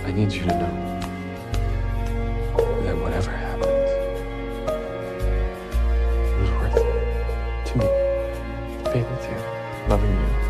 I need you to know that whatever happens, it was worth it to me. Being with you, loving you.